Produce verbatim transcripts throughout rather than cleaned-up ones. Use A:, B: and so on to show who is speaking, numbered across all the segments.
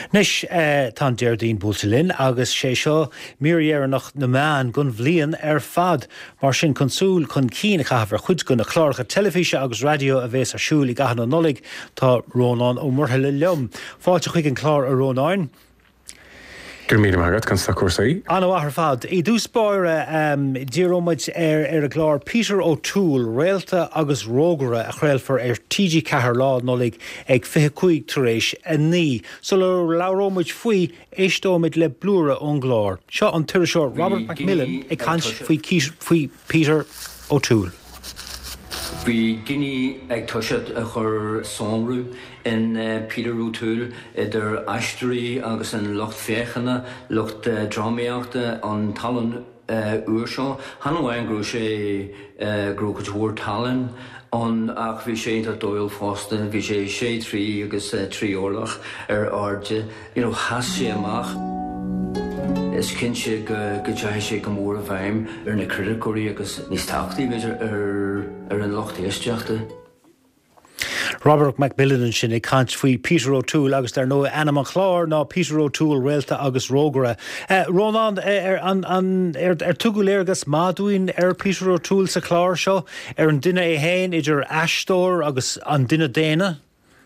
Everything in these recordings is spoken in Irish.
A: Nis uh, tá Deirdín Búltalin agus sé seo míorhéarnach na meán gon bhliain ar fad mar sin consúil chun cína chahar chuid gon na chláircha telefíse agus radio a bhés arsúil i gahan an nolig tá Rónán ó murtha le leom. Fáilte chuig an chlár a Rónáin.
B: Gur míle magad gan sa cuasaí.
A: Anna ahar fad. I dús spáire um, díróid ar ar a glár Peter O'Toole, réalta agus rógara a chréilfar ar T G cethair lá nolig ag fiche cuaig taréis a ní. So le láróid faoi éistóid le blúra ón glár. Seo an tuaire seo Robert Macmillan ag cant faoi Peter O'Toole.
C: Bhí Guinea ag tuisiad a chur sonrú in uh, Peter O'Toole idir aisteoirí agus an lucht féchanna, lucht uh, drámaíochta an talan uh, uair seo. Hanna bhain grú sé uh, grógadhúir talan an ach bhí sé a dóil fásta, bhí sé sé trí agus uh, trí orlach ar áde, you know, has sé amach. Is cin sé go deithí sé go mór a bhaim ar na cruidircóirí agus níos táchtaí beidir ar, ar an lucht éisteachta.
A: Robert Macmillan sin ag cant faoi Peter O'Toole agus dar nó Anna Chlár ná Peter O'Toole réalta agus rógara. Uh, Rónán, ar an, an, ar, ar tugu léirgus máúin ar Peter O'Toole sa chlár seo ar an duine é héin idir eistóir agus an duine déine?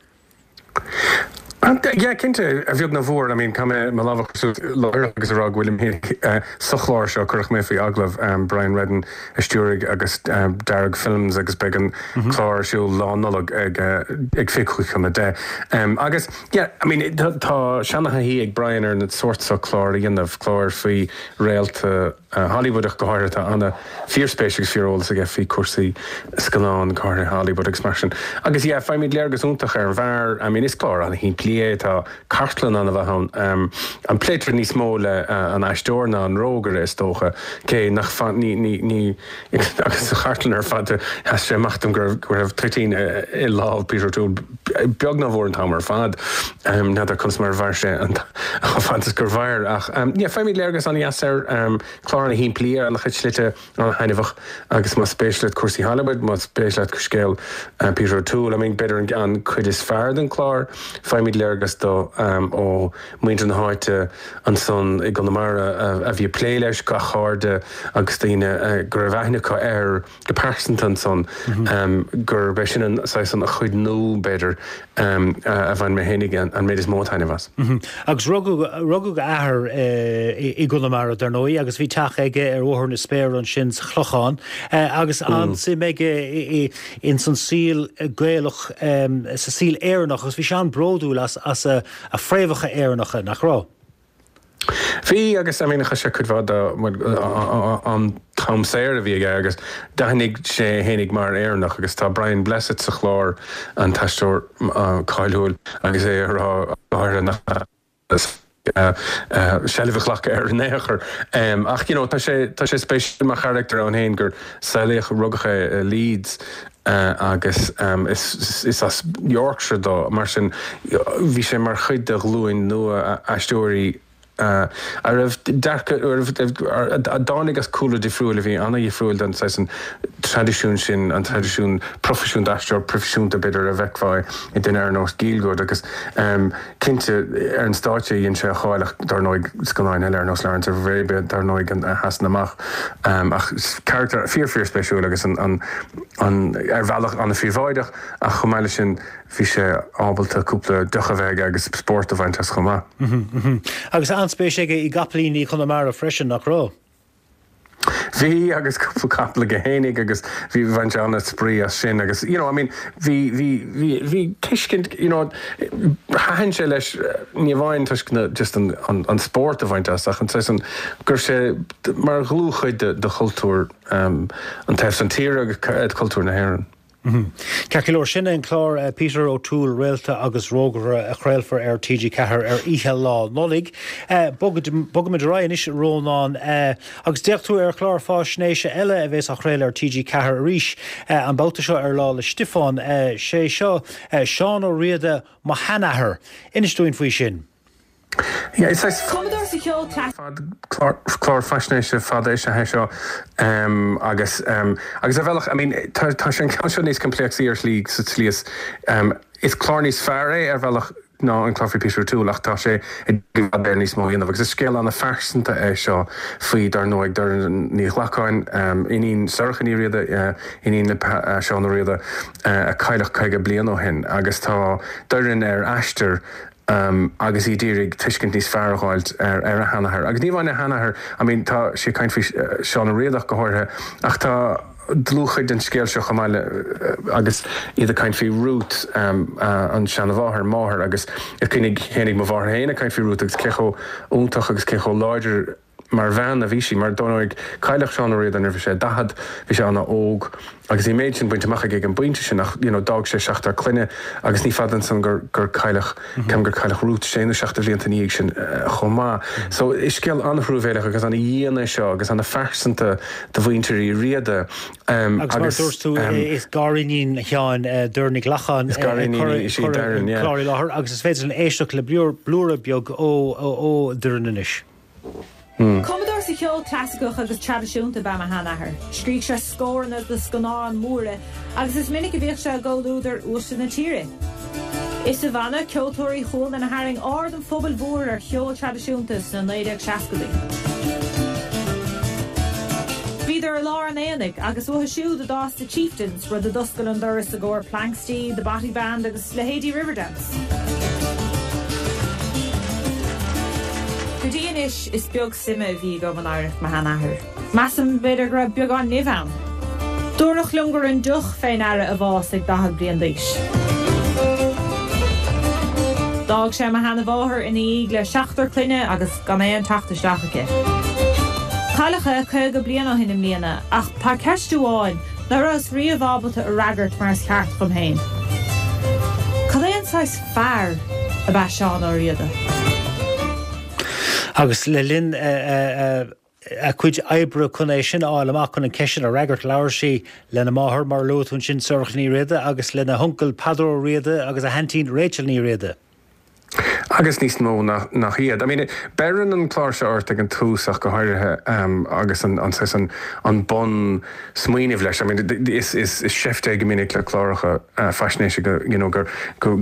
B: Ja, cinnte a bheag na bhór, I mean, come me lábhachú láir agus a rá William Hick sa chláir seo chuirch mé faoi aglah um, Brian Redden Stewart agus um, Darragh Films agus began chláir siú lá nolog ag ag fichuig chun de. Um, agus, yeah, I mean, tá seannacha hí ag Brian ar na sort sa chláir dhéanamh chláir faoi réalta uh, Hollywoodach go háirta anna fíorspéisigus fíorolalas a ggé faoi cuasaí scanán cáir Hollywood agus mar sin. Agus, yeah, feimid léargus úntach ar bhar, I mean, is clár anna hí tá cartlan an a bheit um, an pléitr ní smó le uh, an aisteorna an rógar is tócha cé nach fan ní ní ní agus cartlan ar fad has sé machtam gur gur raibh trítín i láh Peter O'Toole beag na bhór an tam ar fad um, na ar chun mar bhar sé an fantas gur bhair ach um, yeah, feimid léargus an iasar um, chláir na hín plia an chud slite an hainmhach agus má spéisilead cuasaí Hollywood má spéisilead coscéil uh, Peter O'Toole I mean beidir an chud is fearr den chlár feimid léargus do um, ó muinte na háite an son i Gonamara a bhí plé leis go cháde agus daoine uh, gur bhaithnecha ar go persint an son mm-hmm. um, gur be sin an a chuid nó beidir um, uh, a bhain me hénig an, an méid is móthaine was.
A: Mm-hmm. Agus rugú ahar uh, i, i Gonamara dar nói agus bhí teach aige ar óthir na spéir an sin chlochán uh, agus mm. an si meige in san síl gaelach um, sa síl éarnach agus bhí sean bródúil as, as a, a fréimhacha éarnacha nach rá.
B: Bhí agus a mínacha sé chudhd an Tom Sayer a bhí agus dahannig sé hénig mar éarnach agus tá Brian Blessed sa chlár an taisteoir cáilúil agus é ar nach Uh, uh, Shelvichlach ar néachar. Um, ach, you know, tá sé tá sé spéisiúil mar character an héin gur saoíoch rugacha uh, Leeds uh, agus um, is, is, is as Yorkshire dó, mar sin bhí sé mar chuid de glúin nua a aisteoirí Uh, a raibh dearcha a dánig as coolla difriúil a bhí anna difriúil den san tradiisiún sin an tradiisiún profisiún aisteoir profisiúnta beidir a bheicfáid i den ar nó gílgóid agus um, cinnte ar an státe dhéon sé cháileach dar nóid scanáin eile ar nó learn ar bhé be dar nóid an hasan amach um, ach character fíor-fíor spéisiúil agus an, an, an ar bhealach anna fíomháideach a chomáile sin bhí sé ábalta cúpla ducha bheith agus sport a bhaint as chomá.
A: Agus anspéisiige i gaplíní Conamara freisin nach rá.
B: Bhí agus cúpla capla go hénig agus bhí bhaint anna sprí as sin agus, you know, I mean, bhí bhí bhí tuiscint, you know, hain sé leis ní bhain tuiscna just an, an, an sport a bhaint as ach an tuisan gur sé mar glúchaid de, de cultúr um, an taobh san tír agus cultúr na hÉireann.
A: Mm-hmm. Ceirceoir sinna an chlár uh, Peter O'Toole réalta agus rógara a chréilfar ar T G cethair ar ihe lá nolig. Uh, Bogad ra inis Rónán uh, agus deachtú ar chlár fásnéise eile a bhés a chréil ar T G cethair ríis uh, an bouta seo ar lá le Stifán uh, sé seo uh, Seán ó riada má hanathair. Inistúin faoi sin.
B: Yeah, it's like chlár fascinating fad é sé seo um, agus um, agus a bhealach, I mean, tá sé an ceann níos complexí ar slí sa tlíos um, is chlár níos fearr é ar bhealach ná an chlár Peter O'Toole ach tá sé ber níos mó dhéanamh, agus is scéal anna fearsanta é seo faoi dar nóig dar ní chhlaáin iníon sorchan í riada iníon seán riada a caiilech caige blian ó hen, agus tá darin ar aistear Um, agus í ddírig tuiscint níos fearráilt ar ar a hanahar. Agus níomhain a hanahar, I mean, tá sé caint fao seán a réadach go háirthe, ach tá dlúchaid den scéil seo chamáile agus iad a caint fao rút um, uh, an sean a bháthar máthar, agus i cynnig hénig má bháthar héna caint fao rút agus cecho úntach agus cecho láidir mar bhean a bhí sí, mar dónaigh cailech seán a réad an bhí sé dahad bhí sé anna óg, agus í méid sin buinte macha ag an buinte sin nach, you know, dag sé seachtar cluine, agus ní fadan san gur gur cailech, cem gur cailech rút séanú seachtar blianta níag sin chomá. So is scéal anhrúvéilech agus anna dhéana seo, agus anna fearsanta do bhaintearí riada. Um,
A: agus mar dúirtú is garínín cheáin dúirnig lachan
B: is garínín is sí darin, yeah.
A: Cláirí láthair, agus is féidir an éisteach le blúra beag ó ó dúirnanis.
D: Commodore sa cheol clásicach agus tradiisiúnta ba a hanahar. Scríg se scóran as de scaná an múra, agus is minic a bhíoh se ggóúidir uasta na tíre. Is sa bhana ceoltóirí chóil na haring ard an phobal mhór ar cheol tradiisiúntas na naoideag seascadaí. Bhíidir ar lá an éananig agus bhtha siúd a dás the Chieftains rud a doscail an doras a gcóir Planksty, the Batty Band agus Lahady Riverdance. Gudíanis is beag sima bhí go an áireach ma hanahar. Massam beidir gra beag an nifan. Dúrnach lungar an duch féin ara a bhás ag dahad blian díis. Dag sé ma hana bháthar in íg le seachtar cluine agus gan é an tachta stachacha. Chaalacha chuig go blian á hinna mlíana, ach tá ceistúáin na ras riamhábalta a ragart mar is ceart chum héin. Cad é an sais fearr a bheith seán á riada.
A: Agus le linn a chuid ebre chunéis sin áil amach chun an ceisian a ragart leabhar sí lena máthair mar luútún sin sorch ní riada, agus lena huncail Padro riada agus a hentín Rachel ní riada.
B: Agus níos mó nach iad. I mean, beran an chlár se ort ag an túsach go háirithe um, agus an, an, an, an bon smaoinemh leis. I mean, is, is, is sefte go minic le chláracha uh, fascinéise go, you know, gur go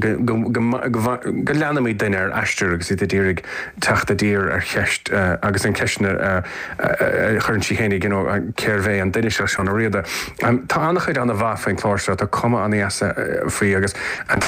B: leanamí duine ar aistear agus iad dírig teachta dír ar cheist uh, agus an ceisna uh, uh, churann si chénig, you know, céirvé an duine se seán a riada. Um, tá annachchuid an a bhafa an chlár se, tá cuma an iasa uh, faoi agus an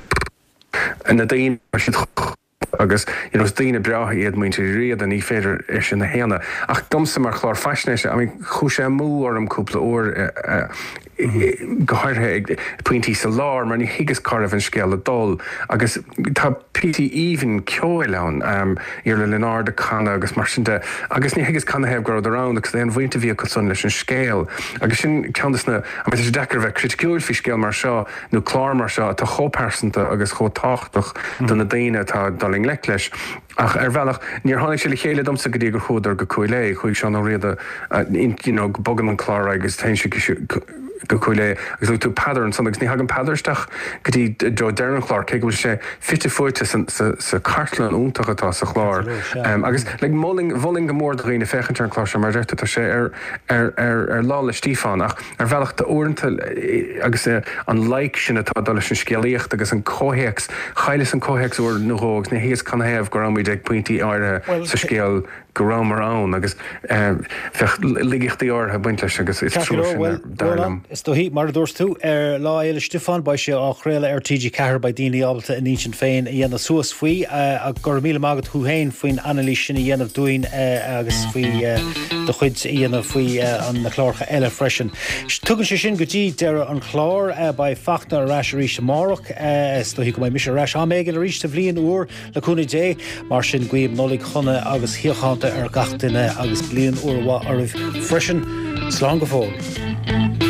B: and the Dean should agus you know Dean bra iad muinte riad an í féidir is in na héana ach domsa mar chlár fascinéise I mean chu sé mú or am cúpla ór gohairthe pointí sa lár mar ní higus carh an scéal a dul agus tá P T even ceoileán um, ar le lenar de canna agus mar sin de agus ní higus canna hebh grad around agus é an bhainte bhí go sun leis an scéal agus sin ceantas na a me is dechar bheith criticúil fi scéal mar seo nó chlár mar seo tá chópersanta agus chótáchtach don na daine tá daling le leis ach ar bhealach níor tháinig sé le chéile domsa go dtí gur chúdar go cuailé chuig seán ó riada bogan an chlár agus tein si go cuailé agus lu tú padar an son agus ní hagan padarsteach go dtí Joe Dernan chlár cé go sé fitte fuite sa cartlan úntachtá sa chlár agus le bhling go mór dhaoine fechan an chlár sem mar réirta tá sé ar ar lá le Stífán ach ar bhealach de uanta agus an like sin atá dá leis an scéalaíocht agus an cóhéex chailes an cóhéex úr nóógus na híos can héamh go rammí ag pointí áire sa scéal go ram mar ann agus fech ligichtaí orthe buint leis agus is trúlam.
A: Is do hí mar dúirs tú ar lá éile Stefán ba sé á chréile ar T G ceathar ba daoine ábalta in sin féin dhéanana suas faoi a gur míle mágad chuhéin faoin analís sinna dhéanamh dúin agus faoi do chuid dhéanamh faoi an na chláircha eile freisin. Tugann sé sin go dtí deire an chlár ba fachna arás a ríis amárach is do hí go mé mis arás á méid a ríis a bblion uair leúna dé mar sin guaibh nólaigh chuna agus hiochananta ar gach duine agus blion uairhá arbh freisin slán go fóil.